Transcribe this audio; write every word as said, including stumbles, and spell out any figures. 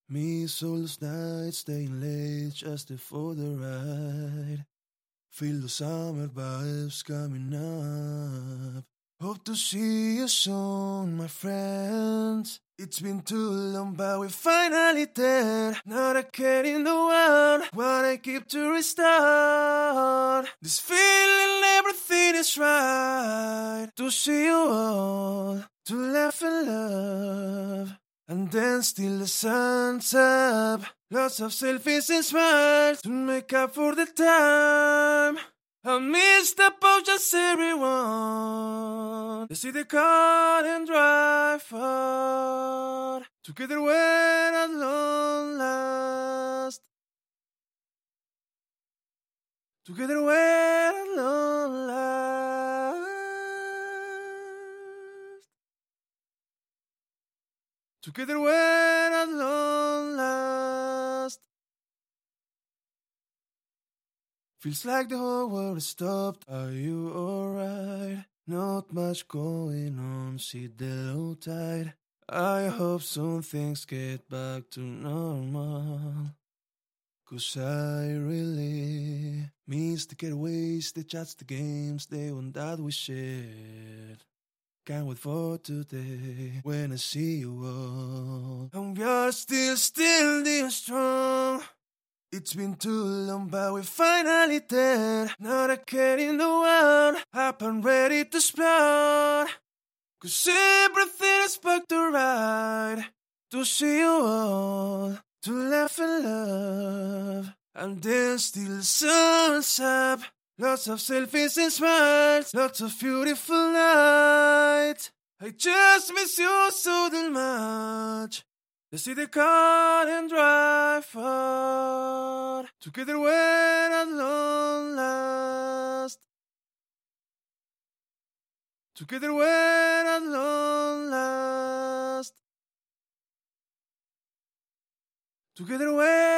Miss all those nights, staying late just for the ride. Feel the summer vibes coming up. Hope to see you soon, my friends. It's been too long, but we're finally there. Not a care in the world, what I keep to restart. This feeling, everything is right. To see you all, to laugh and love. And then still the sun's up. Lots of selfies and smiles to make up for the time. I miss the just everyone. They see the car and drive far. Together we're at long last. Together we're at long last. Together we're at long last. Feels like the whole world has stopped. Are you alright? Not much going on, see the low tide. I hope soon things get back to normal. Cause I really miss the getaways, the chats, the games, the one that we shared. Can't wait for today, when I see you all. And we are still, still the strong. It's been too long, but we're finally there. Not a care in the world, up and ready to explore. Cause everything is back to right. To see you all, to laugh and love. And then still the sun's up. Lots of selfies and smiles, lots of beautiful nights. I just miss you so damn much. Let's see the car and drive far. Together we're at long last. Together we're at long last. Together we're